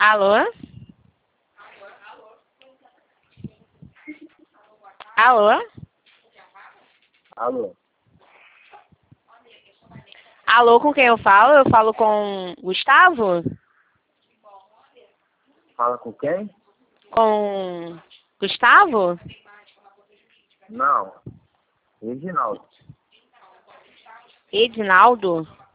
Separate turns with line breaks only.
Alô? Alô?
Alô?
Alô, com quem eu falo? Eu falo com Gustavo?
Fala com quem?
Com Gustavo?
Não. Reginaldo.
Edinaldo?